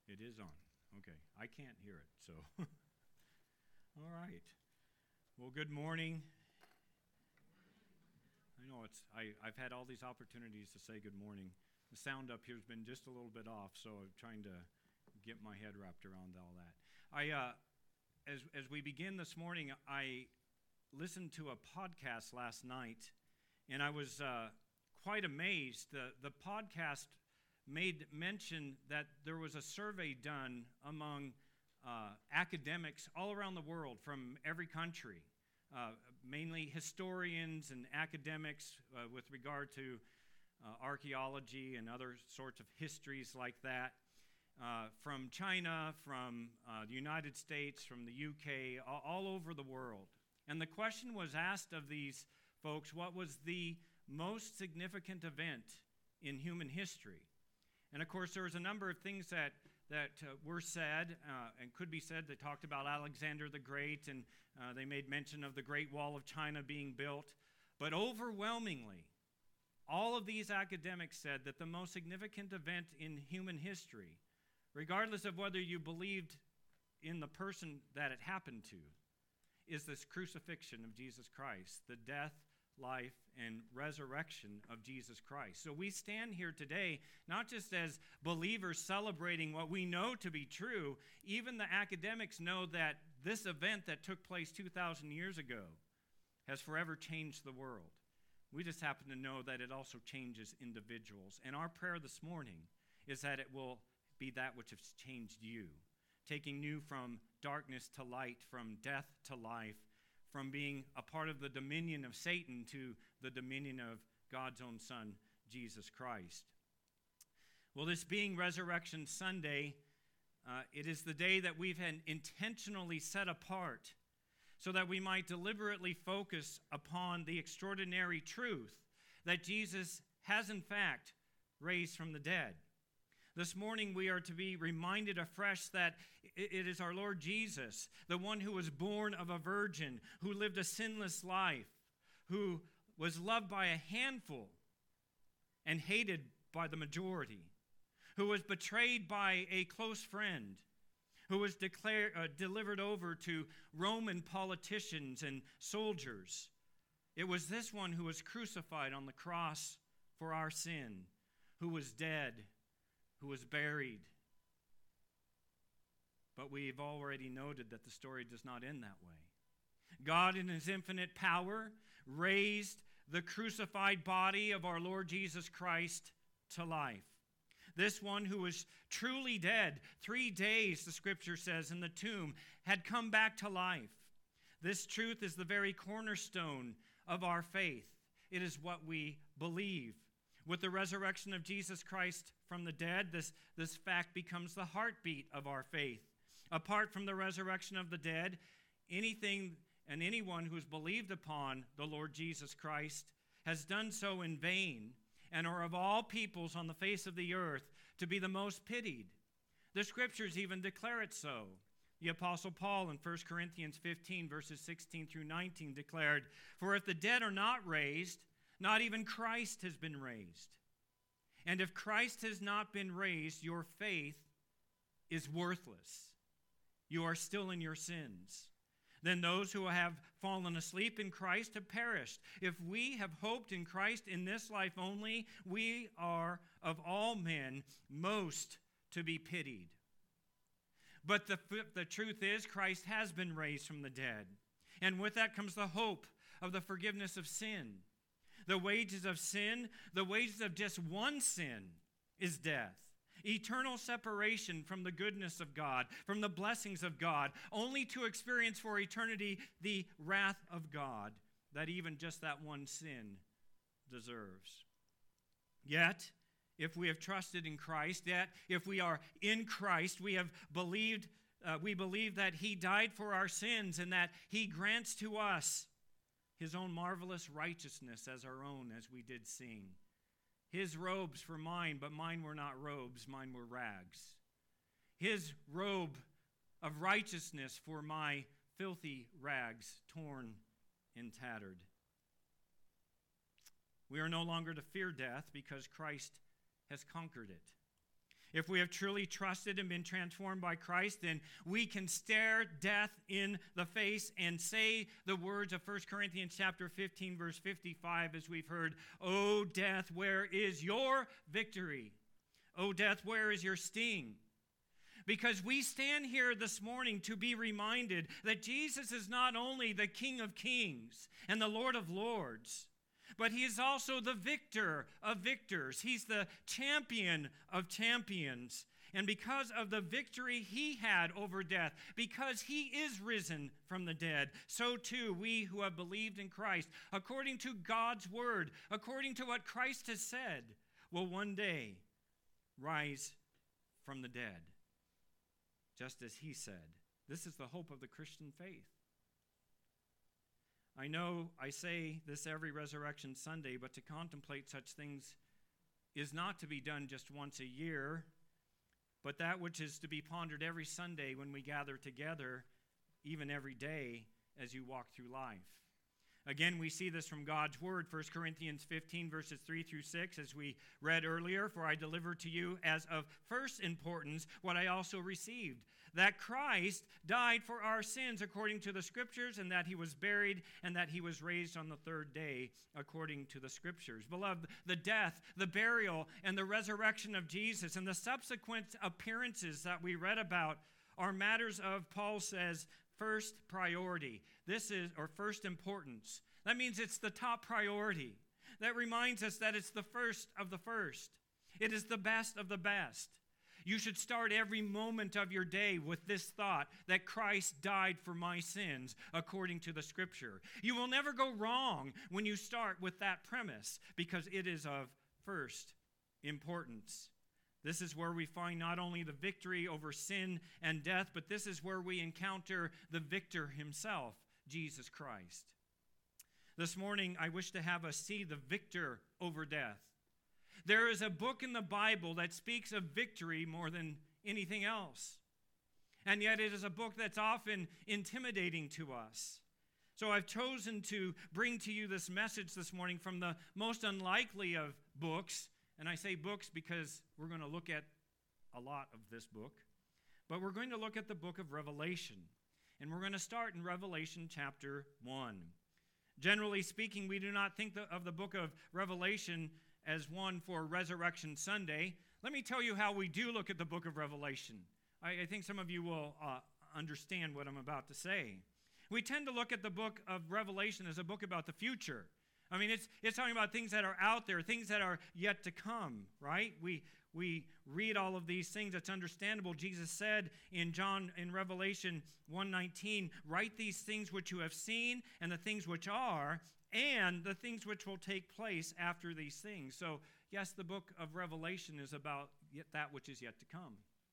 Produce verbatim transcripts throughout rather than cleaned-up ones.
It is on. Okay. I can't hear it, so. All right. Well, good morning. I know it's, I, I've had all these opportunities to say good morning. The sound up here has been just a little bit off, so I'm trying to get my head wrapped around all that. I, uh, as, as we begin this morning, I listened to a podcast last night, and I was uh, quite amazed. The, the podcast made mention that there was a survey done among uh, academics all around the world from every country, uh, mainly historians and academics uh, with regard to uh, archaeology and other sorts of histories like that, uh, from China, from uh, the United States, from the U K, all, all over the world. And the question was asked of these folks, what was the most significant event in human history? And of course, there was a number of things that, that uh, were said uh, and could be said. They talked about Alexander the Great, and uh, they made mention of the Great Wall of China being built. But overwhelmingly, all of these academics said that the most significant event in human history, regardless of whether you believed in the person that it happened to, is this crucifixion of Jesus Christ, the death, life, and resurrection of Jesus Christ. So we stand here today not just as believers celebrating what we know to be true. Even the academics know that this event that took place two thousand years ago has forever changed the world. We just happen to know that it also changes individuals. And our prayer this morning is that it will be that which has changed you, taking you from darkness to light, from death to life, from being a part of the dominion of Satan to the dominion of God's own Son, Jesus Christ. Well, this being Resurrection Sunday, uh, it is the day that we've had intentionally set apart so that we might deliberately focus upon the extraordinary truth that Jesus has in fact raised from the dead. This morning we are to be reminded afresh that it is our Lord Jesus, the one who was born of a virgin, who lived a sinless life, who was loved by a handful and hated by the majority, who was betrayed by a close friend, who was declared, uh, delivered over to Roman politicians and soldiers. It was this one who was crucified on the cross for our sin, who was dead, who was buried. But we've already noted that the story does not end that way. God, in his infinite power, raised the crucified body of our Lord Jesus Christ to life. This one who was truly dead, three days, the scripture says, in the tomb, had come back to life. This truth is the very cornerstone of our faith. It is what we believe. With the resurrection of Jesus Christ from the dead, this, this fact becomes the heartbeat of our faith. Apart from the resurrection of the dead, anything and anyone who has believed upon the Lord Jesus Christ has done so in vain and are of all peoples on the face of the earth to be the most pitied. The scriptures even declare it so. The Apostle Paul in First Corinthians fifteen, verses sixteen through nineteen declared, "For if the dead are not raised, not even Christ has been raised. And if Christ has not been raised, your faith is worthless. You are still in your sins. Then those who have fallen asleep in Christ have perished. If we have hoped in Christ in this life only, we are of all men most to be pitied." But the, the truth is, Christ has been raised from the dead. And with that comes the hope of the forgiveness of sin. The wages of sin, the wages of just one sin is death. Eternal separation from the goodness of God, from the blessings of God, only to experience for eternity the wrath of God that even just that one sin deserves. Yet, if we have trusted in Christ, yet if we are in Christ, we have believed, uh, we believe that he died for our sins and that he grants to us his own marvelous righteousness as our own, as we did sing. His robes for mine, but mine were not robes, mine were rags. His robe of righteousness for my filthy rags, torn and tattered. We are no longer to fear death because Christ has conquered it. If we have truly trusted and been transformed by Christ, then we can stare death in the face and say the words of First Corinthians chapter fifteen, verse fifty-five, as we've heard, "O death, where is your victory? O death, where is your sting?" Because we stand here this morning to be reminded that Jesus is not only the King of Kings and the Lord of Lords, but he is also the victor of victors. He's the champion of champions. And because of the victory he had over death, because he is risen from the dead, so too we who have believed in Christ, according to God's word, according to what Christ has said, will one day rise from the dead, just as he said. This is the hope of the Christian faith. I know I say this every Resurrection Sunday, but to contemplate such things is not to be done just once a year, but that which is to be pondered every Sunday when we gather together, even every day as you walk through life. Again, we see this from God's word, First Corinthians fifteen, verses three through six, as we read earlier, "For I delivered to you as of first importance what I also received, that Christ died for our sins according to the Scriptures, and that he was buried, and that he was raised on the third day according to the Scriptures." Beloved, the death, the burial, and the resurrection of Jesus, and the subsequent appearances that we read about are matters of, Paul says, first priority. This is, or first importance. That means it's the top priority. That reminds us that it's the first of the first. It is the best of the best. You should start every moment of your day with this thought, that Christ died for my sins according to the Scripture. You will never go wrong when you start with that premise, because it is of first importance. This is where we find not only the victory over sin and death, but this is where we encounter the victor himself, Jesus Christ. This morning, I wish to have us see the victor over death. There is a book in the Bible that speaks of victory more than anything else. And yet it is a book that's often intimidating to us. So I've chosen to bring to you this message this morning from the most unlikely of books. And I say books because we're going to look at a lot of this book. But we're going to look at the book of Revelation. And we're going to start in Revelation chapter one. Generally speaking, we do not think of the book of Revelation as one for Resurrection Sunday. Let me tell you how we do look at the book of Revelation. I, I think some of you will uh, understand what I'm about to say. We tend to look at the book of Revelation as a book about the future. I mean, it's it's talking about things that are out there, things that are yet to come, right? We we read all of these things. It's understandable. Jesus said in John in Revelation one nineteen, "Write these things which you have seen, and the things which are, and the things which will take place after these things." So, yes, the book of Revelation is about yet that which is yet to come.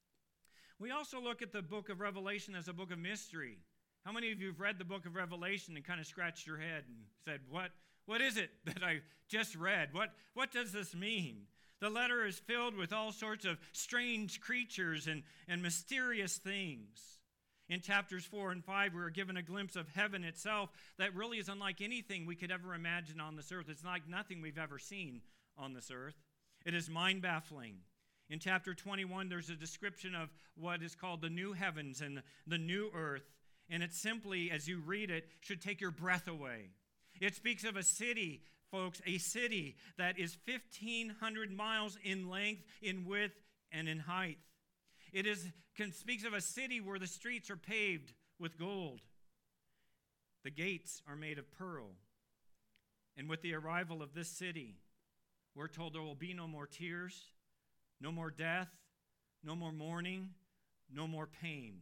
We also look at the book of Revelation as a book of mystery. How many of you have read the book of Revelation and kind of scratched your head and said, what, what is it that I just read? What, what does this mean? The letter is filled with all sorts of strange creatures and, and mysterious things. In chapters four and five, we are given a glimpse of heaven itself that really is unlike anything we could ever imagine on this earth. It's like nothing we've ever seen on this earth. It is mind-baffling. In chapter twenty-one, there's a description of what is called the new heavens and the new earth. And it simply, as you read it, should take your breath away. It speaks of a city, folks, a city that is fifteen hundred miles in length, in width, and in height. It is can, speaks of a city where the streets are paved with gold. The gates are made of pearl. And with the arrival of this city, we're told there will be no more tears, no more death, no more mourning, no more pain.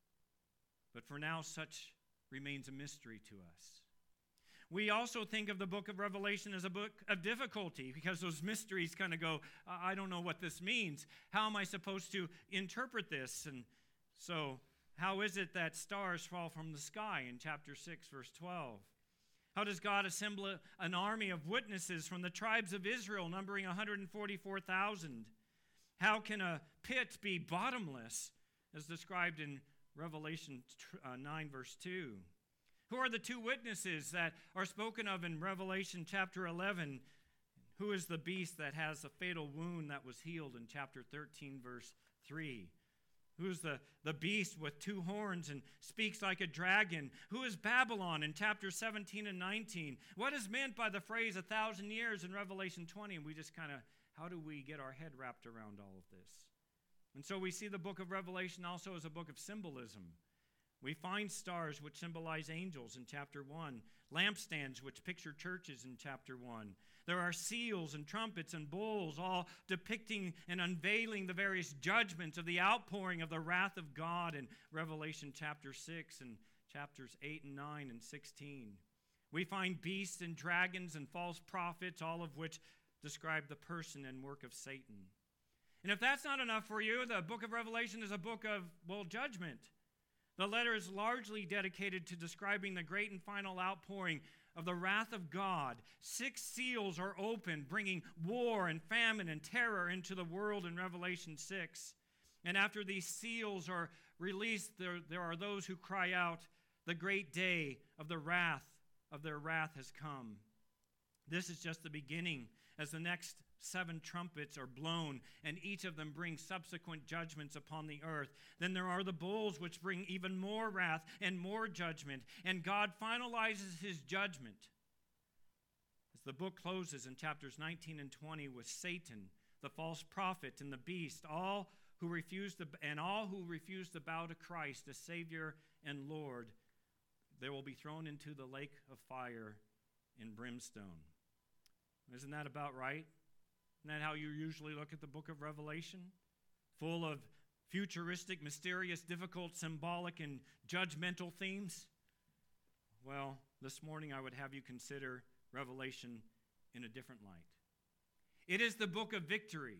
But for now, such remains a mystery to us. We also think of the book of Revelation as a book of difficulty because those mysteries kind of go, I don't know what this means. How am I supposed to interpret this? And so, how is it that stars fall from the sky in chapter six, verse twelve? How does God assemble an army of witnesses from the tribes of Israel, numbering one hundred forty-four thousand? How can a pit be bottomless, as described in Revelation nine, verse two? Who are the two witnesses that are spoken of in Revelation chapter eleven? Who is the beast that has a fatal wound that was healed in chapter thirteen, verse three? Who is the, the beast with two horns and speaks like a dragon? Who is Babylon in chapter seventeen and nineteen? What is meant by the phrase a thousand years in Revelation twenty? And we just kind of, how do we get our head wrapped around all of this? And so we see the book of Revelation also as a book of symbolism. We find stars which symbolize angels in chapter one, lampstands which picture churches in chapter one. There are seals and trumpets and bowls, all depicting and unveiling the various judgments of the outpouring of the wrath of God in Revelation chapter six and chapters eight and nine and sixteen. We find beasts and dragons and false prophets, all of which describe the person and work of Satan. And if that's not enough for you, the book of Revelation is a book of, well, judgment. The letter is largely dedicated to describing the great and final outpouring of the wrath of God. Six seals are opened, bringing war and famine and terror into the world in Revelation six. And after these seals are released, there, there are those who cry out, the great day of the wrath of their wrath has come. This is just the beginning, as the next seven trumpets are blown, and each of them brings subsequent judgments upon the earth. Then there are the bowls, which bring even more wrath and more judgment, and God finalizes his judgment. As the book closes in chapters nineteen and twenty with Satan, the false prophet, and the beast, all who refuse to, and all who refuse to bow to Christ as Savior and Lord, they will be thrown into the lake of fire and brimstone. Isn't that about right? Isn't that how you usually look at the book of Revelation? Full of futuristic, mysterious, difficult, symbolic, and judgmental themes? Well, this morning I would have you consider Revelation in a different light. It is the book of victory.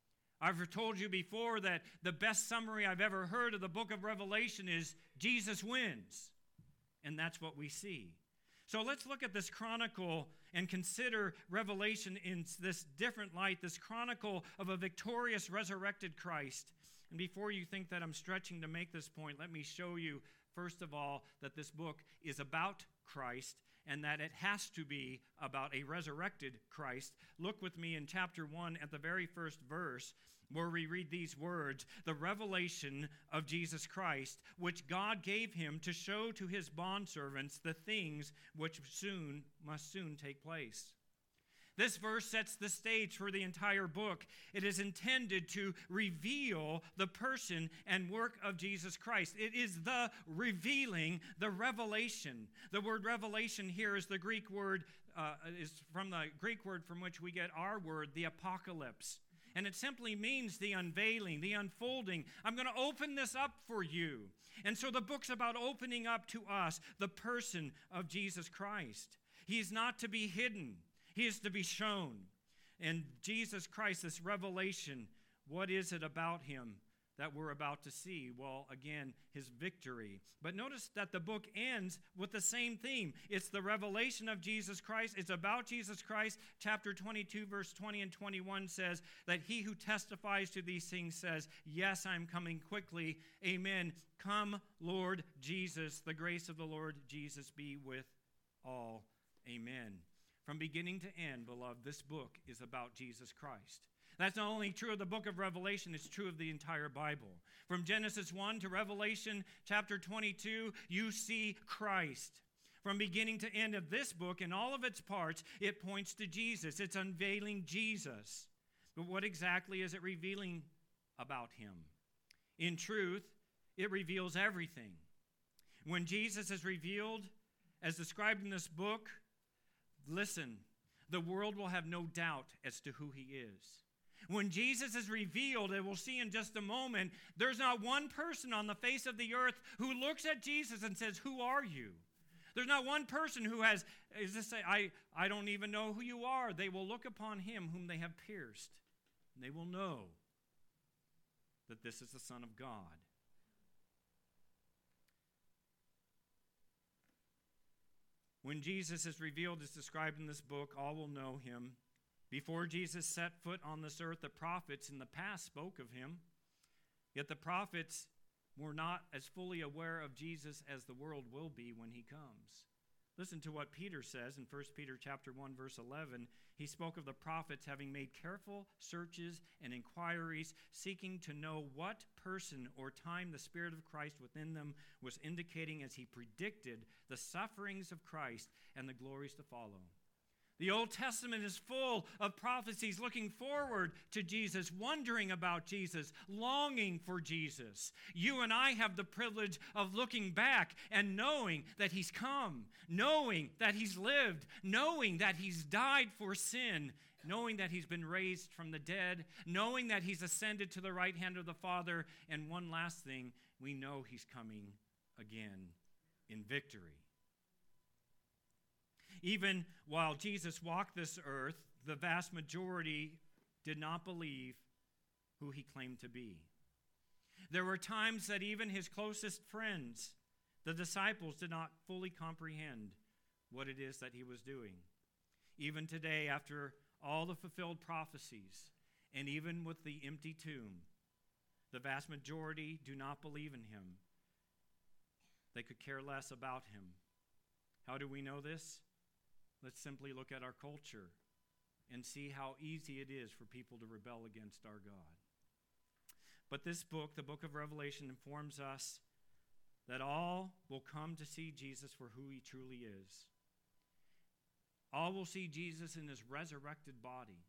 I've told you before that the best summary I've ever heard of the book of Revelation is Jesus wins. And that's what we see. So let's look at this chronicle and consider Revelation in this different light, this chronicle of a victorious, resurrected Christ. And before you think that I'm stretching to make this point, let me show you, first of all, that this book is about Christ and that it has to be about a resurrected Christ. Look with me in chapter one at the very first verse, where we read these words, the revelation of Jesus Christ, which God gave him to show to his bondservants the things which soon must soon take place. This verse sets the stage for the entire book. It is intended to reveal the person and work of Jesus Christ. It is the revealing, the revelation. The word revelation here is the Greek word, uh, is from the Greek word from which we get our word, the apocalypse. And it simply means the unveiling, the unfolding. I'm going to open this up for you. And so the book's about opening up to us the person of Jesus Christ. He is not to be hidden. He is to be shown. And Jesus Christ, this revelation, what is it about him that we're about to see? Well, again, his victory. But notice that the book ends with the same theme. It's the revelation of Jesus Christ. It's about Jesus Christ. Chapter twenty-two, verse twenty and twenty-one says that he who testifies to these things says, yes, I'm coming quickly. Amen. Come, Lord Jesus. The grace of the Lord Jesus be with all. Amen. From beginning to end, beloved, this book is about Jesus Christ. That's not only true of the book of Revelation, it's true of the entire Bible. From Genesis one to Revelation chapter twenty-two, you see Christ. From beginning to end of this book and all of its parts, it points to Jesus. It's unveiling Jesus. But what exactly is it revealing about him? In truth, it reveals everything. When Jesus is revealed, as described in this book, listen, the world will have no doubt as to who he is. When Jesus is revealed, and we'll see in just a moment, there's not one person on the face of the earth who looks at Jesus and says, who are you? There's not one person who has, is this say, I, I don't even know who you are. They will look upon him whom they have pierced, and they will know that this is the Son of God. When Jesus is revealed, as described in this book, all will know him. Before Jesus set foot on this earth, the prophets in the past spoke of him. Yet the prophets were not as fully aware of Jesus as the world will be when he comes. Listen to what Peter says in First Peter chapter one, verse eleven. He spoke of the prophets having made careful searches and inquiries, seeking to know what person or time the Spirit of Christ within them was indicating as he predicted the sufferings of Christ and the glories to follow. The Old Testament is full of prophecies looking forward to Jesus, wondering about Jesus, longing for Jesus. You and I have the privilege of looking back and knowing that he's come, knowing that he's lived, knowing that he's died for sin, knowing that he's been raised from the dead, knowing that he's ascended to the right hand of the Father. And one last thing, we know he's coming again in victory. Even while Jesus walked this earth, the vast majority did not believe who he claimed to be. There were times that even his closest friends, the disciples, did not fully comprehend what it is that he was doing. Even today, after all the fulfilled prophecies, and even with the empty tomb, the vast majority do not believe in him. They could care less about him. How do we know this? Let's simply look at our culture and see how easy it is for people to rebel against our God. But this book, the book of Revelation, informs us that all will come to see Jesus for who he truly is. All will see Jesus in his resurrected body.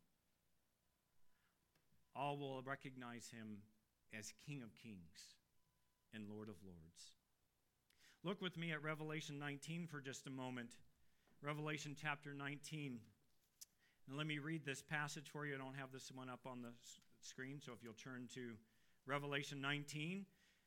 All will recognize him as King of Kings and Lord of Lords. Look with me at Revelation nineteen for just a moment. Revelation chapter nineteen. And let me read this passage for you. I don't have this one up on the screen, so if you'll turn to Revelation nineteen.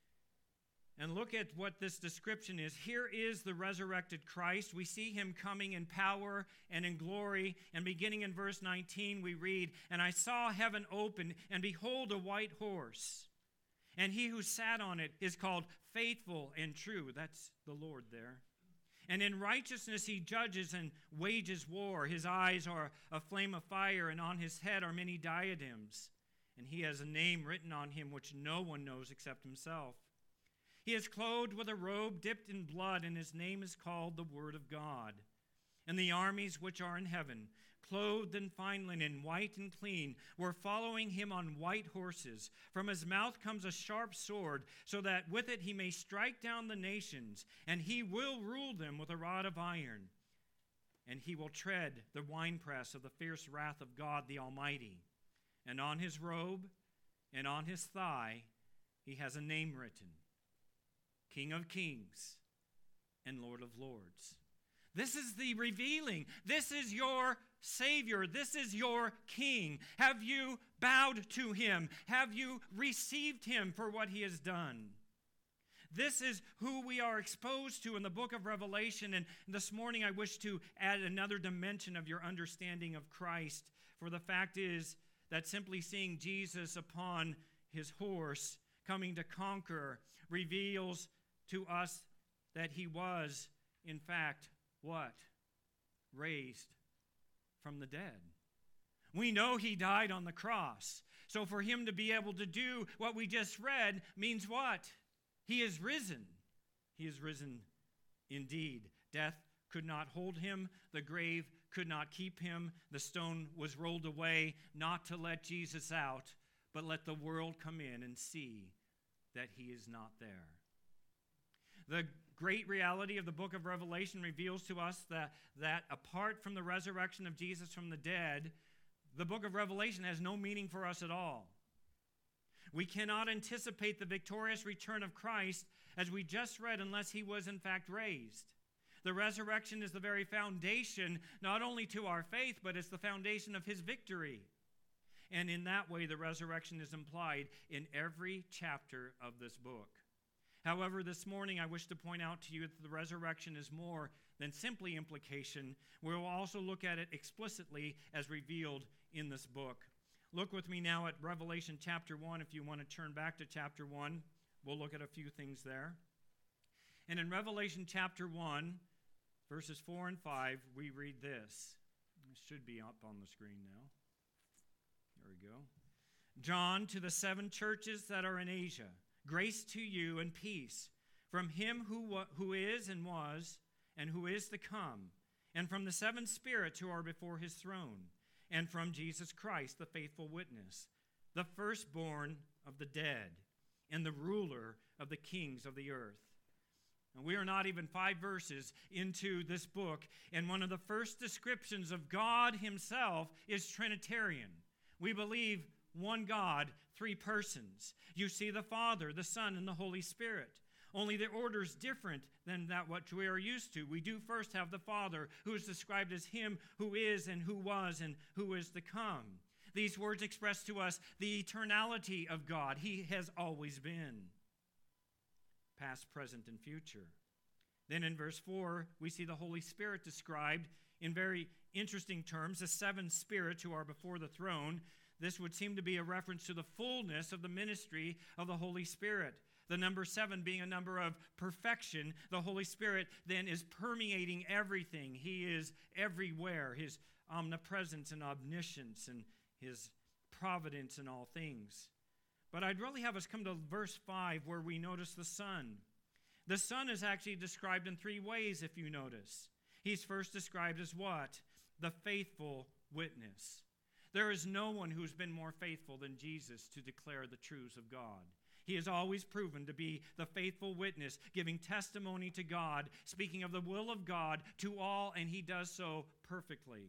And look at what this description is. Here is the resurrected Christ. We see him coming in power and in glory. And beginning in verse nineteen, we read, "And I saw heaven open, and behold, a white horse. And he who sat on it is called Faithful and True." That's the Lord there. "And in righteousness he judges and wages war. His eyes are a flame of fire, and on his head are many diadems. And he has a name written on him which no one knows except himself. He is clothed with a robe dipped in blood, and his name is called the Word of God. And the armies which are in heaven, clothed in fine linen, white and clean, were following him on white horses. From his mouth comes a sharp sword, so that with it he may strike down the nations, and he will rule them with a rod of iron. And he will tread the winepress of the fierce wrath of God the Almighty. And on his robe and on his thigh he has a name written, King of Kings and Lord of Lords." This is the revealing. This is your Savior. This is your King. Have you bowed to him? Have you received him for what he has done? This is who we are exposed to in the book of Revelation. And this morning I wish to add another dimension of your understanding of Christ. For the fact is that simply seeing Jesus upon his horse coming to conquer reveals to us that he was, in fact, what? Raised from the dead. We know he died on the cross. So for him to be able to do what we just read means what? He is risen. He is risen indeed. Death could not hold him. The grave could not keep him. The stone was rolled away, not to let Jesus out, but let the world come in and see that he is not there. The great reality of the book of Revelation reveals to us that, that apart from the resurrection of Jesus from the dead, the book of Revelation has no meaning for us at all. We cannot anticipate the victorious return of Christ, as we just read, unless he was in fact raised. The resurrection is the very foundation, not only to our faith, but it's the foundation of his victory. And in that way, the resurrection is implied in every chapter of this book. However, this morning I wish to point out to you that the resurrection is more than simply implication. We will also look at it explicitly as revealed in this book. Look with me now at Revelation chapter one. If you want to turn back to chapter one, we'll look at a few things there. And in Revelation chapter one, verses four and five, we read this. It should be up on the screen now. There we go. "John, to the seven churches that are in Asia, grace to you and peace from him who, wa- who is and was and who is to come, and from the seven spirits who are before his throne, and from Jesus Christ, the faithful witness, the firstborn of the dead, and the ruler of the kings of the earth. And we are not even five verses into this book, and one of the first descriptions of God himself is Trinitarian. We believe one God, three persons. You see the Father, the Son, and the Holy Spirit. Only the order is different than that which we are used to. We do first have the Father, who is described as him who is and who was and who is to come. These words express to us the eternality of God. He has always been, past, present, and future. Then in verse four, we see the Holy Spirit described in very interesting terms, the seven spirits who are before the throne. This would seem to be a reference to the fullness of the ministry of the Holy Spirit. The number seven being a number of perfection. The Holy Spirit then is permeating everything. He is everywhere. His omnipresence and omniscience and his providence in all things. But I'd really have us come to verse five where we notice the Son. The Son is actually described in three ways if you notice. He's first described as what? The faithful witness. There is no one who's been more faithful than Jesus to declare the truths of God. He has always proven to be the faithful witness, giving testimony to God, speaking of the will of God to all, and he does so perfectly.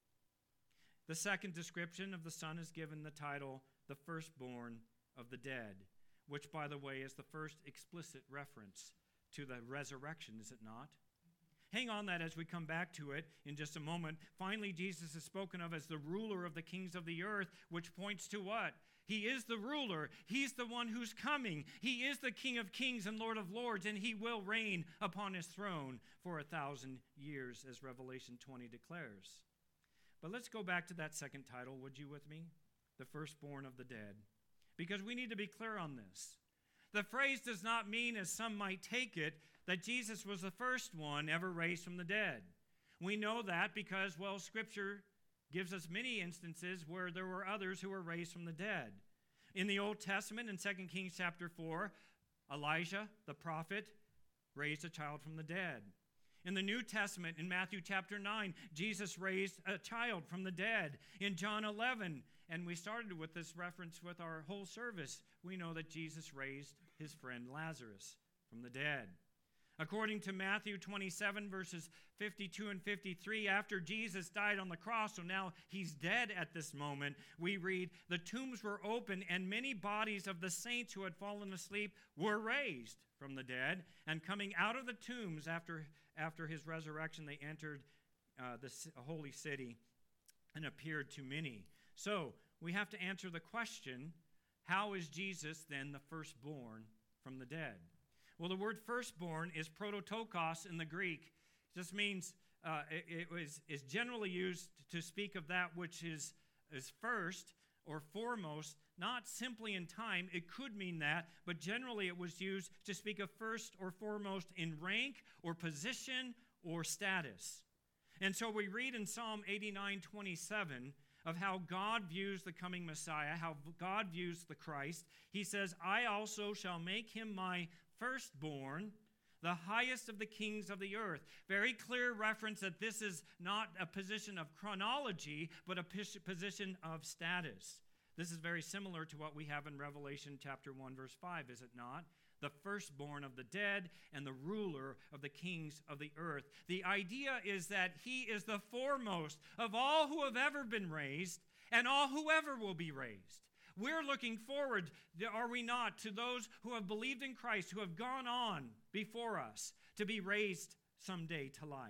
The second description of the Son is given the title, the firstborn of the dead, which, by the way, is the first explicit reference to the resurrection, is it not? Hang on that as we come back to it in just a moment. Finally, Jesus is spoken of as the ruler of the kings of the earth, which points to what? He is the ruler. He's the one who's coming. He is the King of kings and Lord of lords, and he will reign upon his throne for a thousand years, as Revelation twenty declares. But let's go back to that second title, would you with me? The firstborn of the dead. Because we need to be clear on this. The phrase does not mean, as some might take it, that Jesus was the first one ever raised from the dead. We know that because, well, Scripture gives us many instances where there were others who were raised from the dead. In the Old Testament, in Second Kings chapter four, Elijah, the prophet, raised a child from the dead. In the New Testament, in Matthew chapter nine, Jesus raised a child from the dead. In John eleven, and we started with this reference with our whole service, we know that Jesus raised his friend Lazarus from the dead. According to Matthew twenty-seven, verses fifty-two and fifty-three, after Jesus died on the cross, so now he's dead at this moment, we read, the tombs were open, and many bodies of the saints who had fallen asleep were raised from the dead. And coming out of the tombs after, after his resurrection, they entered uh, the holy city and appeared to many. So we have to answer the question, how is Jesus then the firstborn from the dead? Well, the word firstborn is prototokos in the Greek. It just means uh, it, it was is generally used to speak of that which is, is first or foremost, not simply in time. It could mean that, but generally it was used to speak of first or foremost in rank or position or status. And so we read in Psalm eighty-nine twenty-seven of how God views the coming Messiah, how God views the Christ. He says, I also shall make him my firstborn, the highest of the kings of the earth. Very clear reference that this is not a position of chronology, but a position of status. This is very similar to what we have in Revelation chapter one, verse five, is it not? The firstborn of the dead and the ruler of the kings of the earth. The idea is that he is the foremost of all who have ever been raised and all who ever will be raised. We're looking forward, are we not, to those who have believed in Christ, who have gone on before us to be raised someday to life.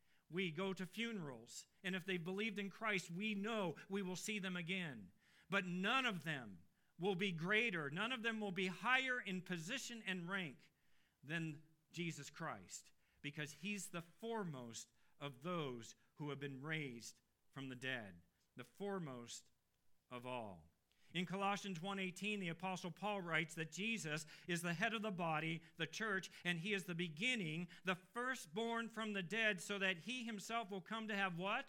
We go to funerals, and if they've believed in Christ, we know we will see them again. But none of them will be greater, none of them will be higher in position and rank than Jesus Christ, because he's the foremost of those who have been raised from the dead, the foremost of all. In Colossians one eighteen, the Apostle Paul writes that Jesus is the head of the body, the church, and he is the beginning, the firstborn from the dead, so that he himself will come to have what?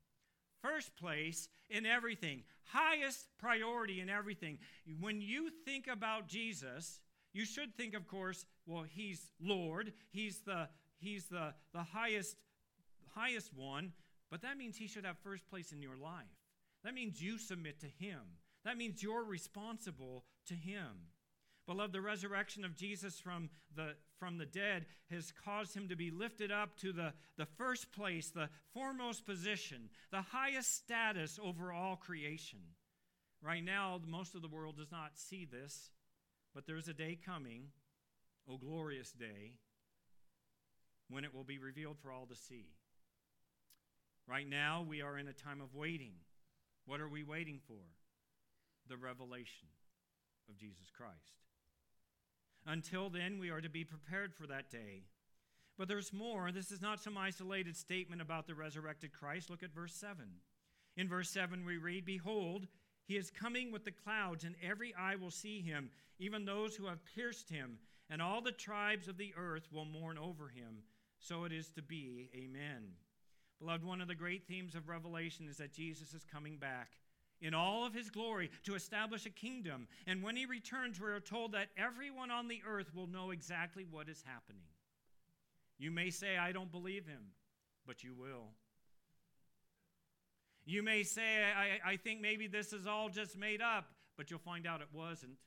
First place in everything. Highest priority in everything. When you think about Jesus, you should think, of course, well, he's Lord. He's the he's the, the highest, highest one, but that means he should have first place in your life. That means you submit to him. That means you're responsible to him. Beloved, the resurrection of Jesus from the, from the dead has caused him to be lifted up to the, the first place, the foremost position, the highest status over all creation. Right now, most of the world does not see this, but there's a day coming, O glorious day, when it will be revealed for all to see. Right now, we are in a time of waiting. What are we waiting for? The revelation of Jesus Christ. Until then, we are to be prepared for that day. But there's more. This is not some isolated statement about the resurrected Christ. Look at verse seven. In verse seven, we read, "Behold, he is coming with the clouds, and every eye will see him, even those who have pierced him, and all the tribes of the earth will mourn over him. So it is to be. Amen." Beloved, one of the great themes of Revelation is that Jesus is coming back in all of his glory to establish a kingdom. And when he returns, we are told that everyone on the earth will know exactly what is happening. You may say, "I don't believe him," but you will. You may say, I, I think maybe this is all just made up, but you'll find out it wasn't.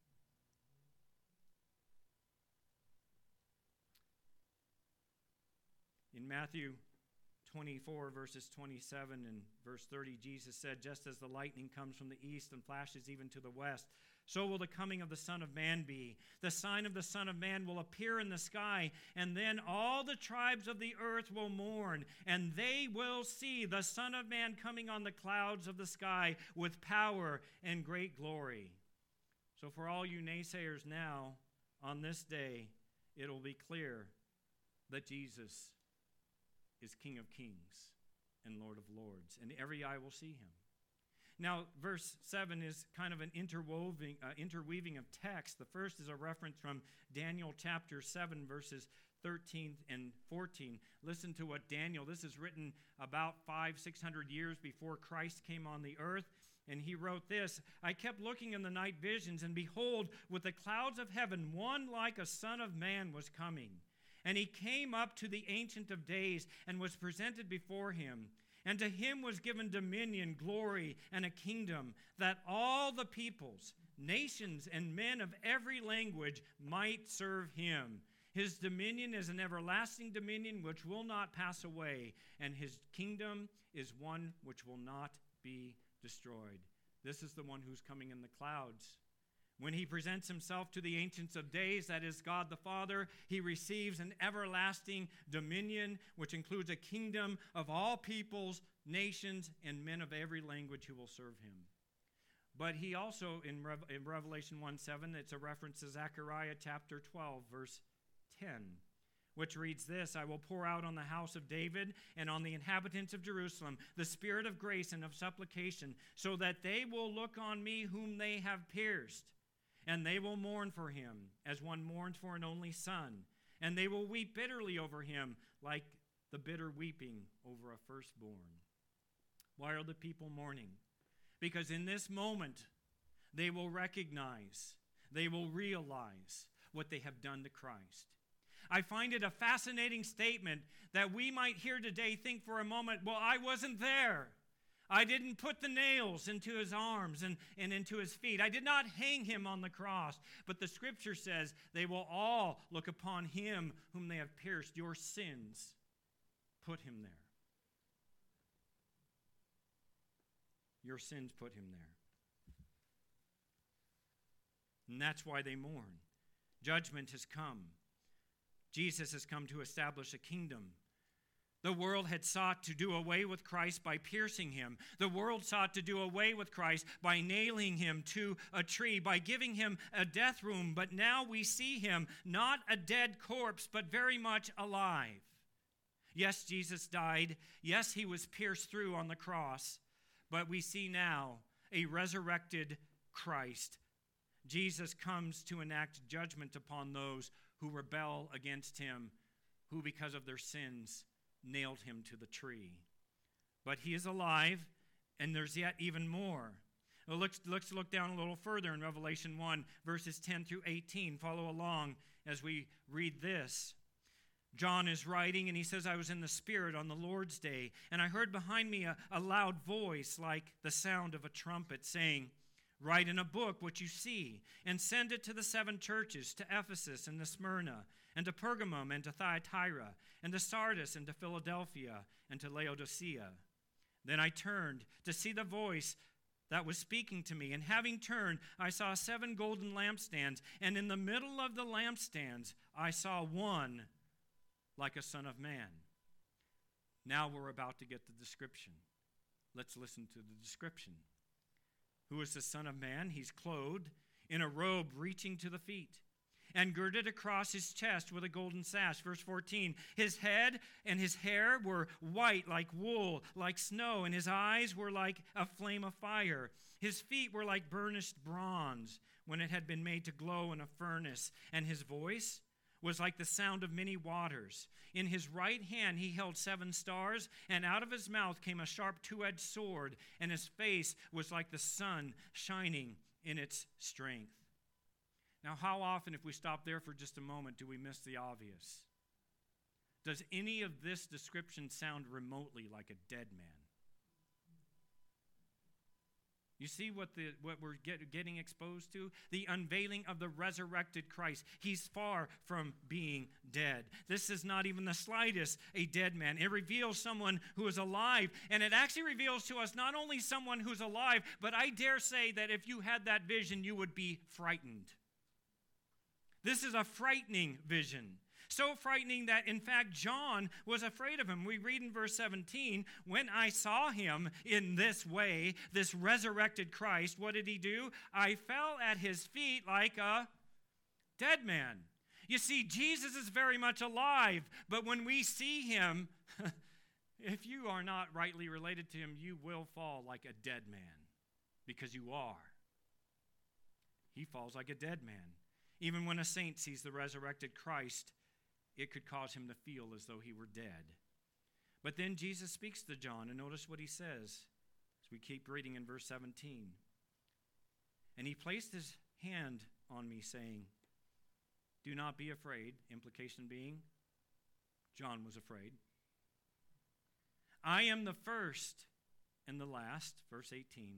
In Matthew twenty-four, verses twenty-seven and verse thirty, Jesus said, "Just as the lightning comes from the east and flashes even to the west, so will the coming of the Son of Man be. The sign of the Son of Man will appear in the sky, and then all the tribes of the earth will mourn, and they will see the Son of Man coming on the clouds of the sky with power and great glory." So for all you naysayers now, on this day, it will be clear that Jesus is King of Kings and Lord of Lords, and every eye will see him. Now, verse seven is kind of an interwoven, uh, interweaving of text. The first is a reference from Daniel chapter seven, verses thirteen and fourteen. Listen to what Daniel, this is written about five, six hundred years before Christ came on the earth. And he wrote this, "I kept looking in the night visions, and behold, with the clouds of heaven, one like a son of man was coming. And he came up to the Ancient of Days and was presented before him. And to him was given dominion, glory, and a kingdom, that all the peoples, nations, and men of every language might serve him. His dominion is an everlasting dominion which will not pass away, and his kingdom is one which will not be destroyed." This is the one who's coming in the clouds. When he presents himself to the Ancients of Days, that is God the Father, he receives an everlasting dominion, which includes a kingdom of all peoples, nations, and men of every language who will serve him. But he also, in, Re- in Revelation one seven, it's a reference to Zechariah chapter twelve, verse ten, which reads this, "I will pour out on the house of David and on the inhabitants of Jerusalem the spirit of grace and of supplication, so that they will look on me whom they have pierced. And they will mourn for him, as one mourns for an only son. And they will weep bitterly over him, like the bitter weeping over a firstborn." Why are the people mourning? Because in this moment, they will recognize, they will realize what they have done to Christ. I find it a fascinating statement that we might hear today think for a moment, well, I wasn't there. I didn't put the nails into his arms and, and into his feet. I did not hang him on the cross. But the scripture says they will all look upon him whom they have pierced. Your sins put him there. Your sins put him there. And that's why they mourn. Judgment has come. Jesus has come to establish a kingdom. The world had sought to do away with Christ by piercing him. The world sought to do away with Christ by nailing him to a tree, by giving him a death wound. But now we see him not a dead corpse, but very much alive. Yes, Jesus died. Yes, he was pierced through on the cross. But we see now a resurrected Christ. Jesus comes to enact judgment upon those who rebel against him, who because of their sins nailed him to the tree. But he is alive, and there's yet even more. Well, let's, let's look down a little further in Revelation one, verses ten through eighteen. Follow along as we read this. John is writing, and he says, I was in the Spirit on the Lord's day, and I heard behind me a, a loud voice like the sound of a trumpet saying, write in a book what you see, and send it to the seven churches, to Ephesus and to Smyrna, and to Pergamum and to Thyatira, and to Sardis and to Philadelphia, and to Laodicea. Then I turned to see the voice that was speaking to me, and having turned, I saw seven golden lampstands, and in the middle of the lampstands I saw one like a son of man. Now we're about to get the description. Let's listen to the description. Who is the Son of Man? He's clothed in a robe reaching to the feet, and girded across his chest with a golden sash. Verse fourteen, his head and his hair were white like wool, like snow, and his eyes were like a flame of fire. His feet were like burnished bronze when it had been made to glow in a furnace, and his voice was like the sound of many waters. In his right hand he held seven stars, and out of his mouth came a sharp two-edged sword, and his face was like the sun shining in its strength. Now, how often, if we stop there for just a moment, do we miss the obvious? Does any of this description sound remotely like a dead man? You see what the what we're get, getting exposed to? The unveiling of the resurrected Christ. He's far from being dead. This is not even the slightest a dead man. It reveals someone who is alive, and it actually reveals to us not only someone who's alive, but I dare say that if you had that vision, you would be frightened. This is a frightening vision. So frightening that, in fact, John was afraid of him. We read in verse seventeen, when I saw him in this way, this resurrected Christ, what did he do? I fell at his feet like a dead man. You see, Jesus is very much alive, but when we see him, if you are not rightly related to him, you will fall like a dead man, because you are. He falls like a dead man. Even when a saint sees the resurrected Christ, it could cause him to feel as though he were dead. But then Jesus speaks to John, and notice what he says as we keep reading in verse seventeen. And he placed his hand on me, saying, do not be afraid, implication being, John was afraid. I am the first and the last, verse eighteen.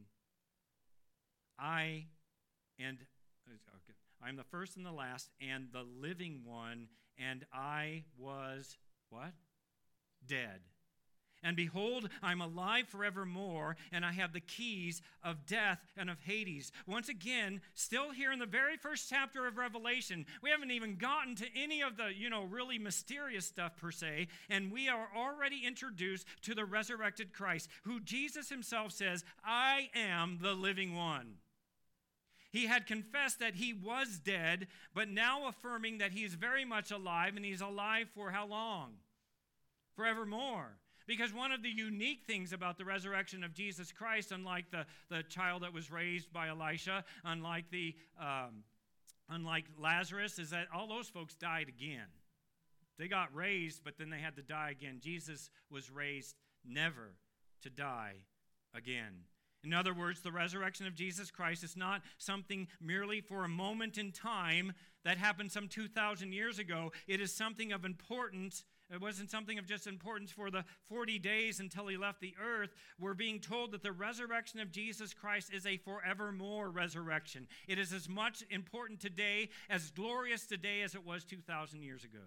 I and okay. I am the first and the last, and the living one, and I was, what? Dead. And behold, I'm alive forevermore, and I have the keys of death and of Hades. Once again, still here in the very first chapter of Revelation, we haven't even gotten to any of the, you know, really mysterious stuff per se, and we are already introduced to the resurrected Christ, who Jesus himself says, I am the living one. He had confessed that he was dead, but now affirming that he is very much alive, and he's alive for how long? Forevermore. Because one of the unique things about the resurrection of Jesus Christ, unlike the, the child that was raised by Elisha, unlike, the, um, unlike Lazarus, is that all those folks died again. They got raised, but then they had to die again. Jesus was raised never to die again. In other words, the resurrection of Jesus Christ is not something merely for a moment in time that happened some two thousand years ago. It is something of importance. It wasn't something of just importance for the forty days until he left the earth. We're being told that the resurrection of Jesus Christ is a forevermore resurrection. It is as much important today, as glorious today as it was two thousand years ago.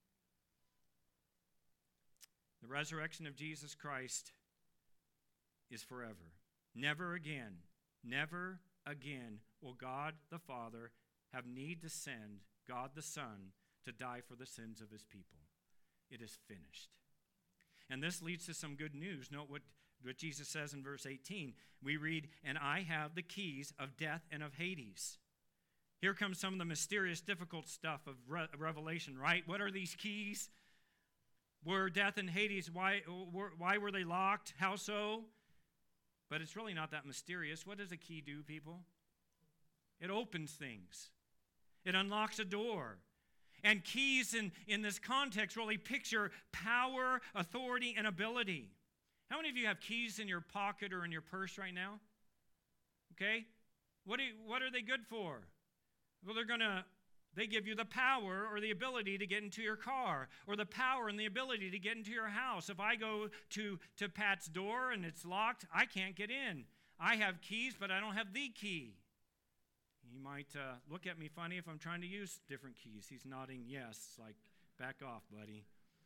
The resurrection of Jesus Christ is forever. Never again, never again will God the Father have need to send God the Son to die for the sins of his people. It is finished. And this leads to some good news. Note what, what Jesus says in verse eighteen. We read, and I have the keys of death and of Hades. Here comes some of the mysterious, difficult stuff of Re- Revelation, right? What are these keys? Were death and Hades, why, why were they locked? How so? But it's really not that mysterious. What does a key do, people? It opens things. It unlocks a door. And keys in, in this context really picture power, authority, and ability. How many of you have keys in your pocket or in your purse right now? Okay? What, do you, what are they good for? Well, they're going to They give you the power or the ability to get into your car, or the power and the ability to get into your house. If I go to, to Pat's door and it's locked, I can't get in. I have keys, but I don't have the key. He might uh, look at me funny if I'm trying to use different keys. He's nodding yes, like, back off, buddy.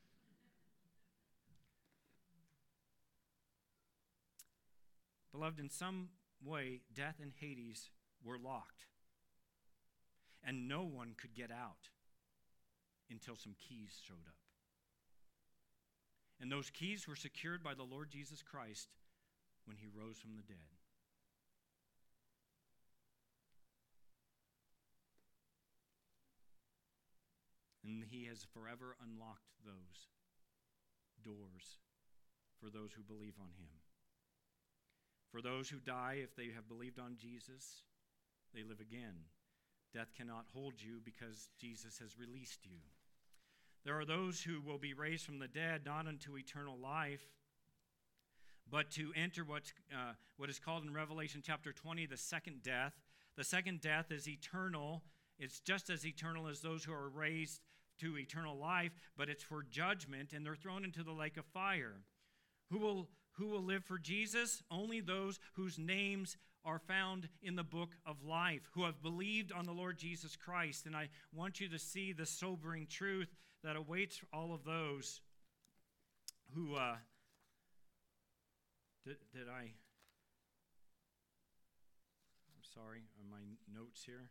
Beloved, in some way, death and Hades were locked. And no one could get out until some keys showed up. And those keys were secured by the Lord Jesus Christ when he rose from the dead. And he has forever unlocked those doors for those who believe on him. For those who die, if they have believed on Jesus, they live again. Death cannot hold you because Jesus has released you. There are those who will be raised from the dead, not unto eternal life, but to enter what's, uh, what is called in Revelation chapter twenty, the second death. The second death is eternal. It's just as eternal as those who are raised to eternal life, but it's for judgment, and they're thrown into the lake of fire. Who will, who will live for Jesus? Only those whose names are found in the book of life, who have believed on the Lord Jesus Christ. And I want you to see the sobering truth that awaits all of those who, uh, did, did I, I'm sorry, on my notes here.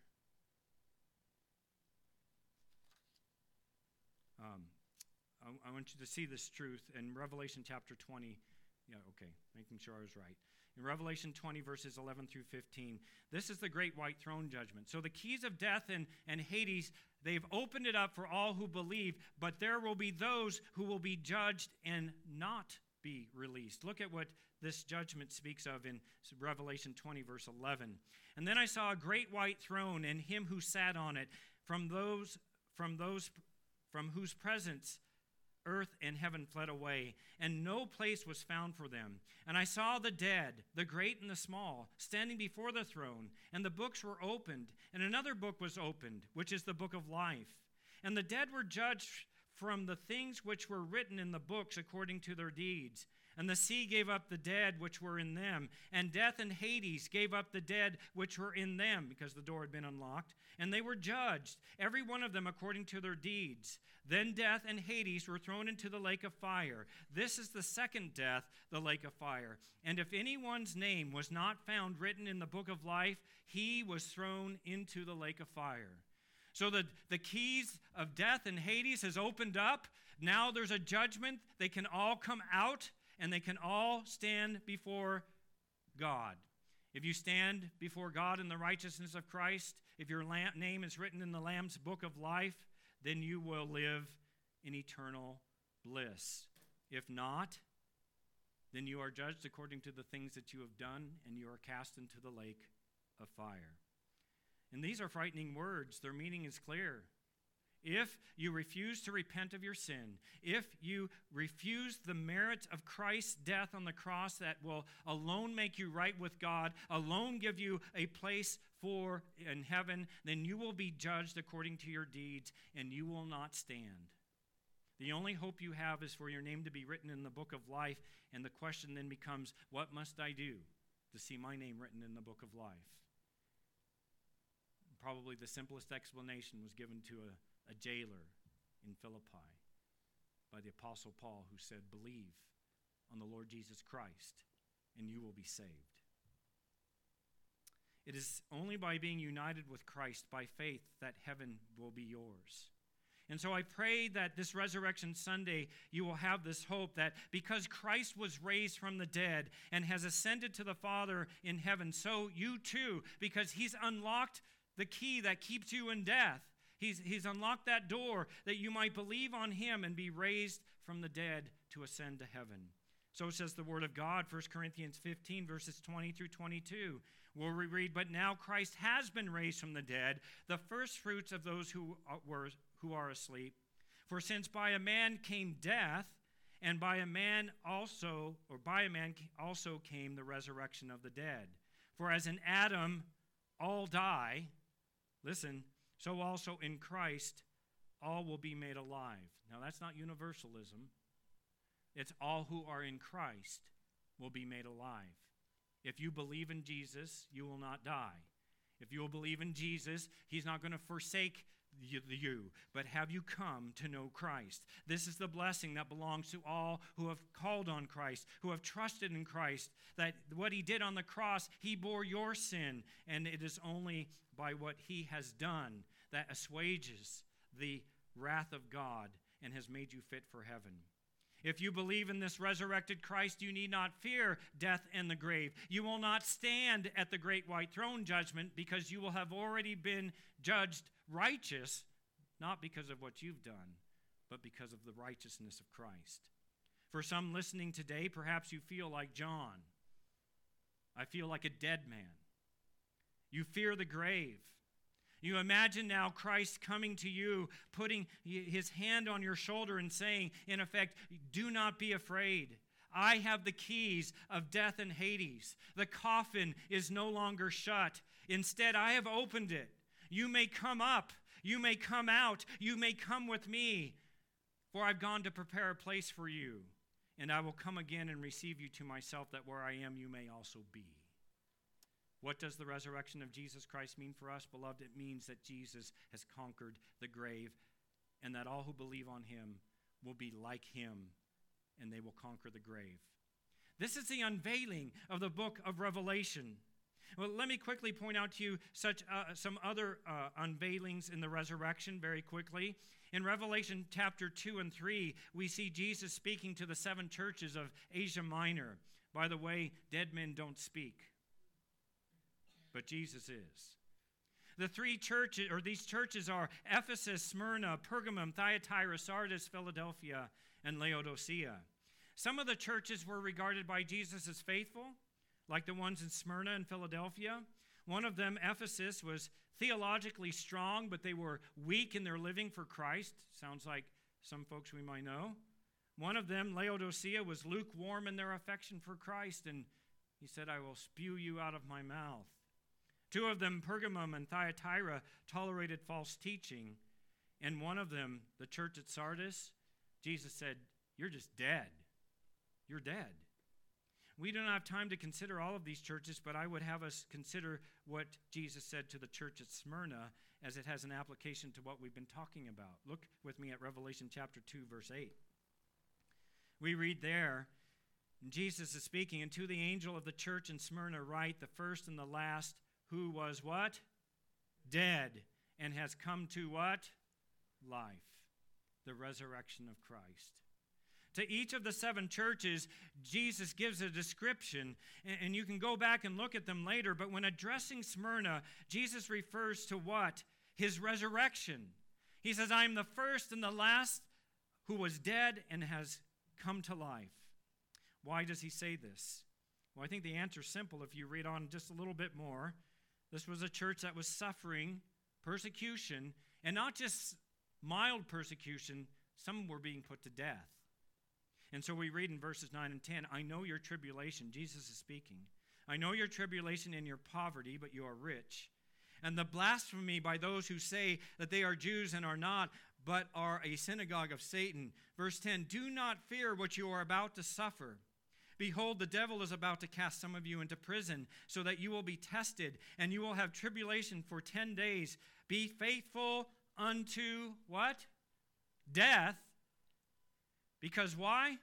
Um, I, I want you to see this truth in Revelation chapter twenty. Yeah, okay, making sure I was right. In Revelation twenty, verses eleven through fifteen, this is the great white throne judgment. So the keys of death and, and Hades, they've opened it up for all who believe, but there will be those who will be judged and not be released. Look at what this judgment speaks of in Revelation twenty, verse eleven. And then I saw a great white throne and him who sat on it, from those, from those, from whose presence earth and heaven fled away, and no place was found for them. And I saw the dead, the great and the small, standing before the throne, and the books were opened, and another book was opened, which is the book of life. And the dead were judged from the things which were written in the books according to their deeds. And the sea gave up the dead which were in them, and death and Hades gave up the dead which were in them, because the door had been unlocked. And they were judged, every one of them according to their deeds. Then death and Hades were thrown into the lake of fire. This is the second death, the lake of fire. And if anyone's name was not found written in the book of life, he was thrown into the lake of fire. So the, the keys of death and Hades has opened up. Now there's a judgment. They can all come out, and they can all stand before God. If you stand before God in the righteousness of Christ, if your name is written in the Lamb's book of life, then you will live in eternal bliss. If not, then you are judged according to the things that you have done, and you are cast into the lake of fire. And these are frightening words. Their meaning is clear. If you refuse to repent of your sin, if you refuse the merit of Christ's death on the cross that will alone make you right with God, alone give you a place for in heaven, then you will be judged according to your deeds, and you will not stand. The only hope you have is for your name to be written in the book of life, and the question then becomes, what must I do to see my name written in the book of life? Probably the simplest explanation was given to a a jailer in Philippi by the Apostle Paul, who said, believe on the Lord Jesus Christ, and you will be saved. It is only by being united with Christ by faith that heaven will be yours. And so I pray that this Resurrection Sunday, you will have this hope that because Christ was raised from the dead and has ascended to the Father in heaven, so you too, because he's unlocked the key that keeps you in death, He's, he's unlocked that door that you might believe on him and be raised from the dead to ascend to heaven. So says the word of God, First Corinthians fifteen, verses twenty through twenty-two, where we read, but now Christ has been raised from the dead, the first fruits of those who are, were, who are asleep. For since by a man came death, and by a man also, or by a man also came the resurrection of the dead. For as in Adam all die, listen, so also in Christ all will be made alive. Now that's not universalism. It's all who are in Christ will be made alive. If you believe in Jesus, you will not die. If you will believe in Jesus, he's not going to forsake you, but have you come to know Christ. This is the blessing that belongs to all who have called on Christ, who have trusted in Christ, that what he did on the cross, he bore your sin, and it is only by what he has done that assuages the wrath of God and has made you fit for heaven. If you believe in this resurrected Christ, you need not fear death and the grave. You will not stand at the great white throne judgment because you will have already been judged righteous, not because of what you've done, but because of the righteousness of Christ. For some listening today, perhaps you feel like John. I feel like a dead man. You fear the grave. You imagine now Christ coming to you, putting his hand on your shoulder and saying, in effect, do not be afraid. I have the keys of death and Hades. The coffin is no longer shut. Instead, I have opened it. You may come up. You may come out. You may come with me. For I've gone to prepare a place for you. And I will come again and receive you to myself, that where I am, you may also be. What does the resurrection of Jesus Christ mean for us, beloved? It means that Jesus has conquered the grave, and that all who believe on him will be like him, and they will conquer the grave. This is the unveiling of the book of Revelation. Well, let me quickly point out to you such uh, some other uh, unveilings in the resurrection very quickly. In Revelation chapter two and three, we see Jesus speaking to the seven churches of Asia Minor. By the way, dead men don't speak, but Jesus is. The three churches, or these churches are Ephesus, Smyrna, Pergamum, Thyatira, Sardis, Philadelphia, and Laodicea. Some of the churches were regarded by Jesus as faithful, like the ones in Smyrna and Philadelphia. One of them, Ephesus, was theologically strong, but they were weak in their living for Christ. Sounds like some folks we might know. One of them, Laodicea, was lukewarm in their affection for Christ, and he said, I will spew you out of my mouth. Two of them, Pergamum and Thyatira, tolerated false teaching. And one of them, the church at Sardis, Jesus said, you're just dead. You're dead. We don't have time to consider all of these churches, but I would have us consider what Jesus said to the church at Smyrna, as it has an application to what we've been talking about. Look with me at Revelation chapter two, verse eight. We read there, Jesus is speaking, and to the angel of the church in Smyrna write, the first and the last, who was what? Dead, and has come to what? Life. The resurrection of Christ. To each of the seven churches, Jesus gives a description, and you can go back and look at them later, but when addressing Smyrna, Jesus refers to what? His resurrection. He says, I am the first and the last who was dead and has come to life. Why does he say this? Well, I think the answer is simple if you read on just a little bit more. This was a church that was suffering persecution, and not just mild persecution, some were being put to death. And so we read in verses nine and ten, I know your tribulation, Jesus is speaking. I know your tribulation and your poverty, but you are rich. And the blasphemy by those who say that they are Jews and are not, but are a synagogue of Satan. Verse ten, do not fear what you are about to suffer. Behold, the devil is about to cast some of you into prison, so that you will be tested, and you will have tribulation for ten days. Be faithful unto what? Death. Because why?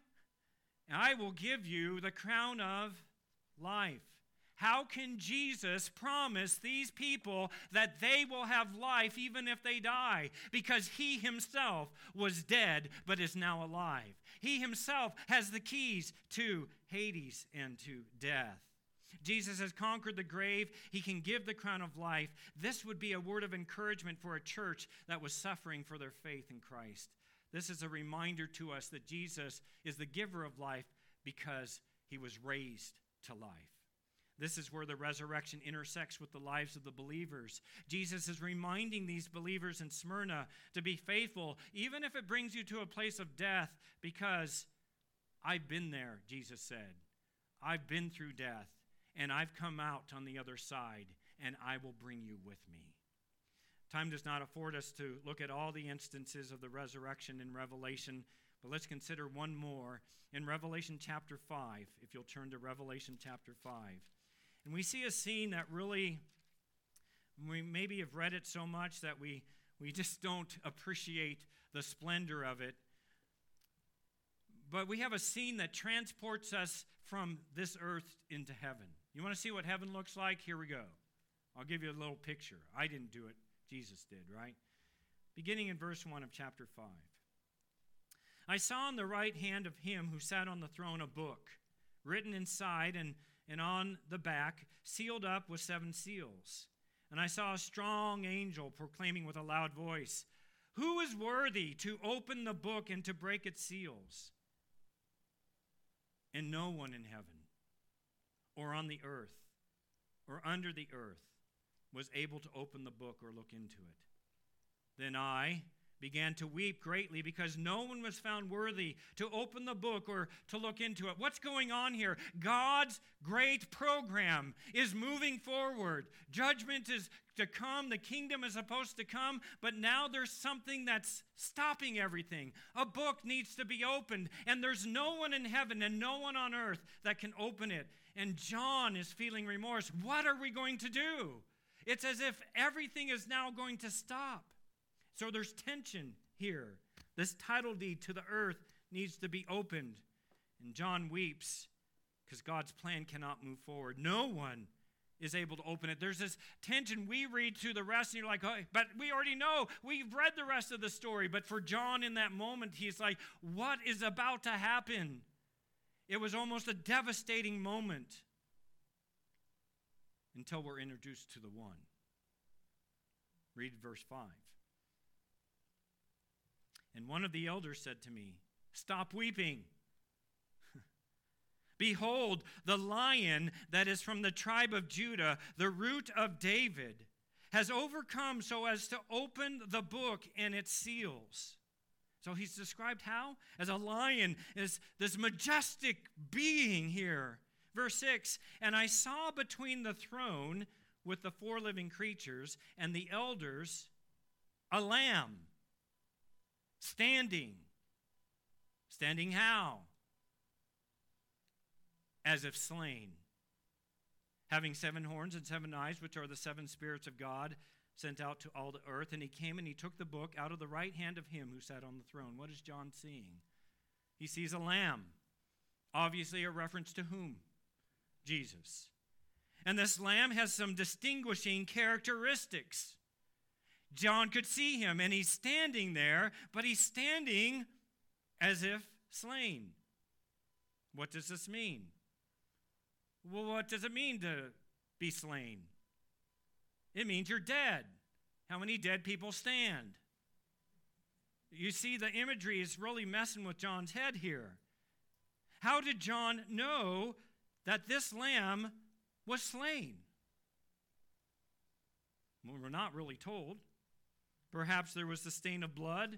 I will give you the crown of life. How can Jesus promise these people that they will have life even if they die? Because he himself was dead but is now alive. He himself has the keys to Hades and to death. Jesus has conquered the grave. He can give the crown of life. This would be a word of encouragement for a church that was suffering for their faith in Christ. This is a reminder to us that Jesus is the giver of life because he was raised to life. This is where the resurrection intersects with the lives of the believers. Jesus is reminding these believers in Smyrna to be faithful, even if it brings you to a place of death, because I've been there, Jesus said. I've been through death, and I've come out on the other side, and I will bring you with me. Time does not afford us to look at all the instances of the resurrection in Revelation, but let's consider one more in Revelation chapter five, if you'll turn to Revelation chapter five. And we see a scene that really, we maybe have read it so much that we, we just don't appreciate the splendor of it. But we have a scene that transports us from this earth into heaven. You want to see what heaven looks like? Here we go. I'll give you a little picture. I didn't do it. Jesus did, right? Beginning in verse one of chapter five. I saw on the right hand of him who sat on the throne a book, written inside and, and on the back, sealed up with seven seals. And I saw a strong angel proclaiming with a loud voice, "Who is worthy to open the book and to break its seals?" And no one in heaven, or on the earth, or under the earth, was able to open the book or look into it. Then I began to weep greatly because no one was found worthy to open the book or to look into it. What's going on here? God's great program is moving forward. Judgment is to come. The kingdom is supposed to come, but now there's something that's stopping everything. A book needs to be opened, and there's no one in heaven and no one on earth that can open it. And John is feeling remorse. What are we going to do? It's as if everything is now going to stop. So there's tension here. This title deed to the earth needs to be opened. And John weeps because God's plan cannot move forward. No one is able to open it. There's this tension. We read through the rest and you're like, oh, but we already know. We've read the rest of the story. But for John in that moment, he's like, what is about to happen? It was almost a devastating moment until we're introduced to the one. Read verse five. And one of the elders said to me, "Stop weeping. Behold, the Lion that is from the tribe of Judah, the root of David, has overcome so as to open the book and its seals." So he's described how? As a lion, as this majestic being here. Verse six, and I saw between the throne with the four living creatures and the elders a lamb standing. Standing how? As if slain. Having seven horns and seven eyes, which are the seven spirits of God, sent out to all the earth. And he came and he took the book out of the right hand of him who sat on the throne. What is John seeing? He sees a lamb. Obviously a reference to whom? Jesus. And this lamb has some distinguishing characteristics. John could see him, and he's standing there, but he's standing as if slain. What does this mean? Well, what does it mean to be slain? It means you're dead. How many dead people stand? You see, the imagery is really messing with John's head here. How did John know that this lamb was slain? Well, we're not really told. Perhaps there was the stain of blood.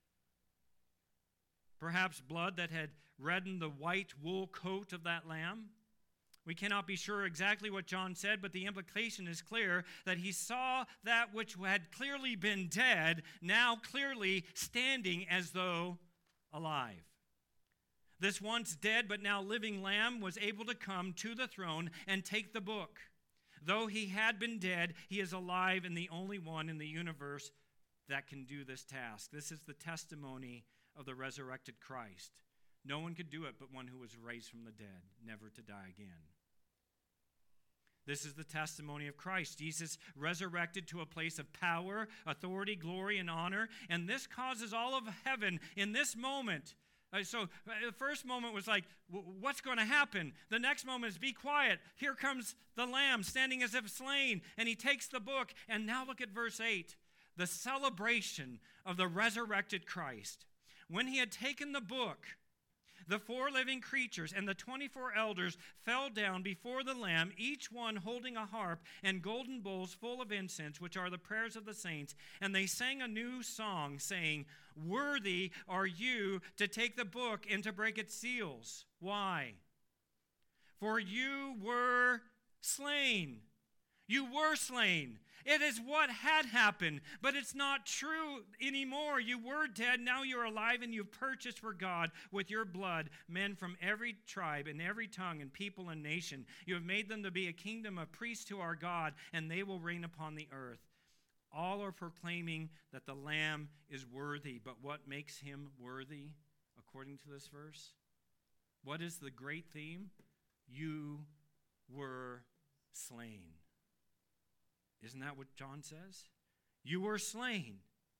Perhaps blood that had reddened the white wool coat of that lamb. We cannot be sure exactly what John said, but the implication is clear that he saw that which had clearly been dead, now clearly standing as though alive. This once dead but now living lamb was able to come to the throne and take the book. Though he had been dead, he is alive and the only one in the universe that can do this task. This is the testimony of the resurrected Christ. No one could do it but one who was raised from the dead, never to die again. This is the testimony of Christ. Jesus resurrected to a place of power, authority, glory, and honor. And this causes all of heaven in this moment. Uh, so uh, the first moment was like, what's going to happen? The next moment is, be quiet. Here comes the Lamb standing as if slain. And he takes the book. And now look at verse eight. The celebration of the resurrected Christ. When he had taken the book, the four living creatures and the twenty-four elders fell down before the Lamb, each one holding a harp and golden bowls full of incense, which are the prayers of the saints. And they sang a new song, saying, "Worthy are you to take the book and to break its seals." Why? For you were slain. You were slain. It is what had happened, but it's not true anymore. You were dead, now you're alive, and you've purchased for God with your blood men from every tribe and every tongue and people and nation. You have made them to be a kingdom of priests to our God, and they will reign upon the earth. All are proclaiming that the Lamb is worthy, but what makes him worthy, according to this verse? What is the great theme? You were slain. Isn't that what John says? You were slain.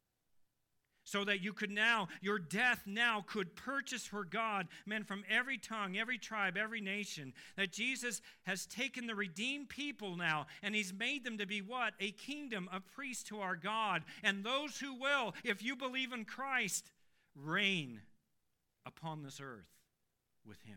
So that you could now, your death now could purchase for God men from every tongue, every tribe, every nation. That Jesus has taken the redeemed people now, and he's made them to be what? A kingdom of priests to our God. And those who will, if you believe in Christ, reign upon this earth with him.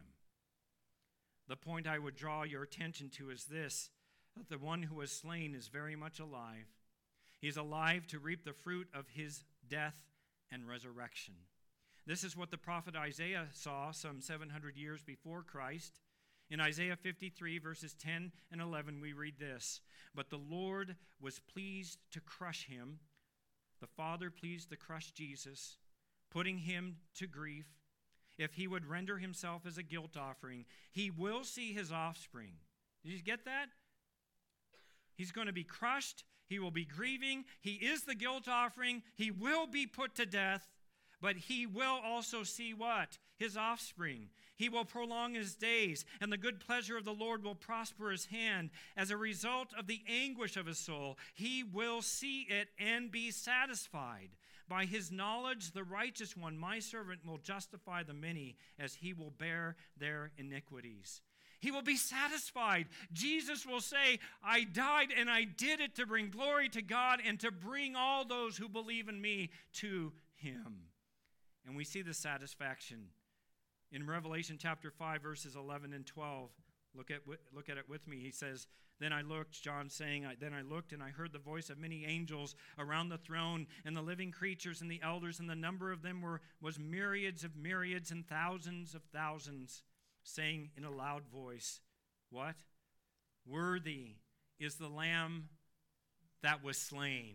The point I would draw your attention to is this, that the one who was slain is very much alive. He is alive to reap the fruit of his death and resurrection. This is what the prophet Isaiah saw some seven hundred years before Christ. In Isaiah fifty-three, verses ten and eleven, we read this, "But the Lord was pleased to crush him." The Father pleased to crush Jesus, putting him to grief. If he would render himself as a guilt offering, he will see his offspring. Did you get that? He's going to be crushed. He will be grieving. He is the guilt offering. He will be put to death, but he will also see what? His offspring. He will prolong his days, and the good pleasure of the Lord will prosper his hand. As a result of the anguish of his soul, he will see it and be satisfied. By his knowledge, the righteous one, my servant, will justify the many as he will bear their iniquities. He will be satisfied. Jesus will say, I died and I did it to bring glory to God and to bring all those who believe in me to him. And we see the satisfaction in Revelation chapter five, verses eleven and twelve. Look at, look at it with me. He says, Then I looked, John saying, I, Then I looked and I heard the voice of many angels around the throne and the living creatures and the elders, and the number of them were was myriads of myriads and thousands of thousands, saying in a loud voice, what? Worthy is the Lamb that was slain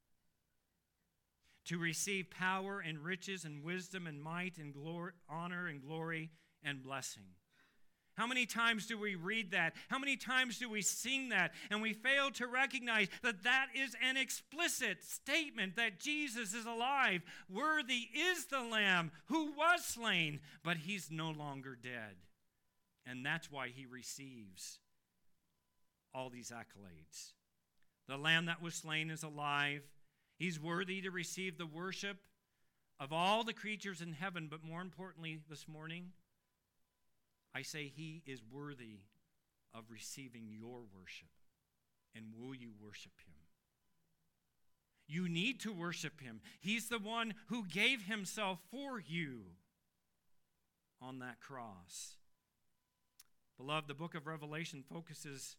to receive power and riches and wisdom and might and glory, honor and glory and blessing. How many times do we read that? How many times do we sing that? And we fail to recognize that that is an explicit statement that Jesus is alive. Worthy is the Lamb who was slain, but he's no longer dead. And that's why he receives all these accolades. The Lamb that was slain is alive. He's worthy to receive the worship of all the creatures in heaven, but more importantly this morning, I say he is worthy of receiving your worship. And will you worship him? You need to worship him. He's the one who gave himself for you on that cross. Beloved, the book of Revelation focuses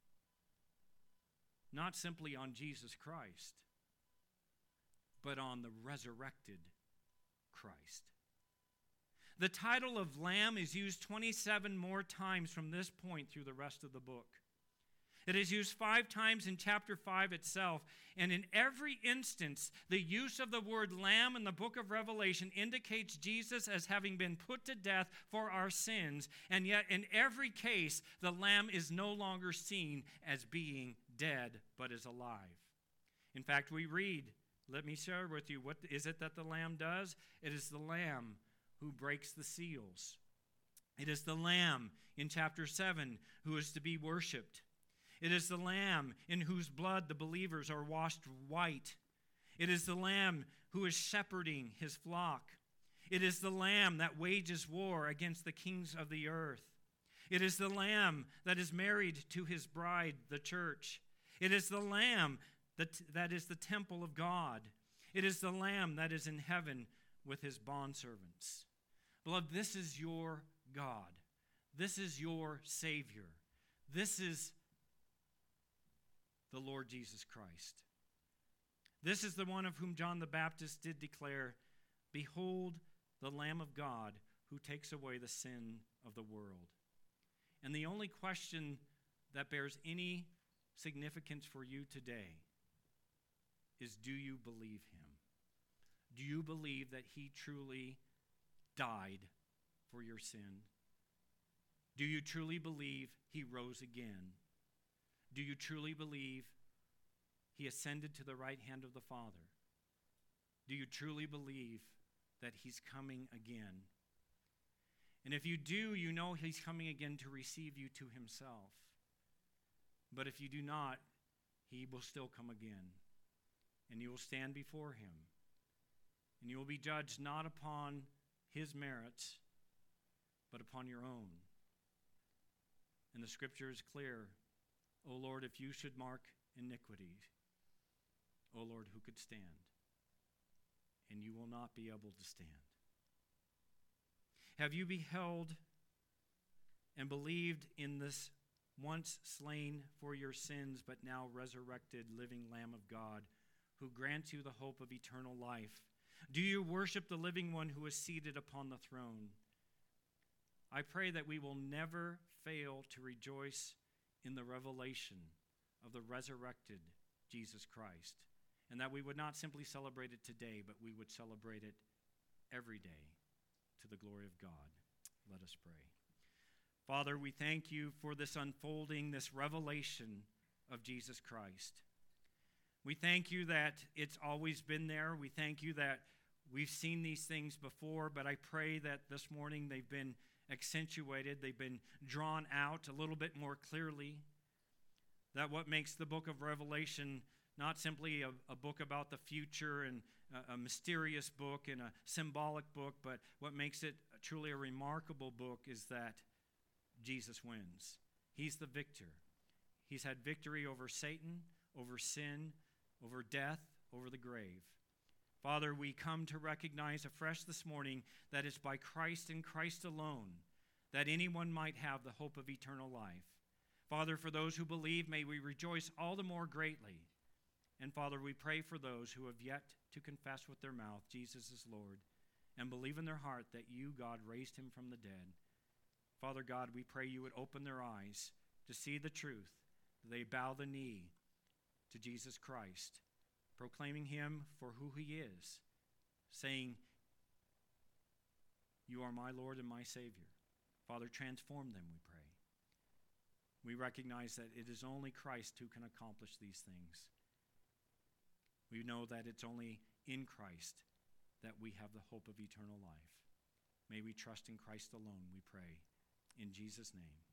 not simply on Jesus Christ, but on the resurrected Christ. The title of Lamb is used twenty-seven more times from this point through the rest of the book. It is used five times in chapter five itself, and in every instance, the use of the word Lamb in the book of Revelation indicates Jesus as having been put to death for our sins, and yet in every case, the Lamb is no longer seen as being dead, but is alive. In fact, we read, let me share with you, what is it that the Lamb does? It is the Lamb who breaks the seals. It is the Lamb in chapter seven who is to be worshipped. It is the Lamb in whose blood the believers are washed white. It is the Lamb who is shepherding his flock. It is the Lamb that wages war against the kings of the earth. It is the Lamb that is married to his bride, the church. It is the Lamb that, that is the temple of God. It is the Lamb that is in heaven with his bondservants. Beloved, this is your God. This is your Savior. This is the Lord Jesus Christ. This is the one of whom John the Baptist did declare, Behold the Lamb of God who takes away the sin of the world. And the only question that bears any significance for you today is, do you believe him? Do you believe that he truly died for your sin? Do you truly believe he rose again? Do you truly believe he ascended to the right hand of the Father? Do you truly believe that he's coming again? And if you do, you know he's coming again to receive you to himself. But if you do not, he will still come again, and you will stand before him, and you will be judged not upon his merits, but upon your own. And the scripture is clear. O Lord, if you should mark iniquity, O Lord, who could stand? And you will not be able to stand. Have you beheld and believed in this once slain for your sins, but now resurrected living Lamb of God, who grants you the hope of eternal life? Do you worship the living one who is seated upon the throne? I pray that we will never fail to rejoice in the revelation of the resurrected Jesus Christ, and that we would not simply celebrate it today, but we would celebrate it every day to the glory of God. Let us pray. Father, we thank you for this unfolding, this revelation of Jesus Christ. We thank you that it's always been there. We thank you that we've seen these things before, but I pray that this morning they've been accentuated, they've been drawn out a little bit more clearly, that what makes the book of Revelation not simply a, a book about the future and a, a mysterious book and a symbolic book, but what makes it truly a remarkable book is that Jesus wins. He's the victor. He's had victory over Satan, over sin, over death, over the grave. Father, we come to recognize afresh this morning that it's by Christ and Christ alone that anyone might have the hope of eternal life. Father, for those who believe, may we rejoice all the more greatly. And Father, we pray for those who have yet to confess with their mouth Jesus is Lord and believe in their heart that you, God, raised him from the dead. Father God, we pray you would open their eyes to see the truth. They bow the knee to Jesus Christ, proclaiming him for who he is, saying, you are my Lord and my Savior. Father, transform them, we pray. We recognize that it is only Christ who can accomplish these things. We know that it's only in Christ that we have the hope of eternal life. May we trust in Christ alone, we pray. In Jesus' name.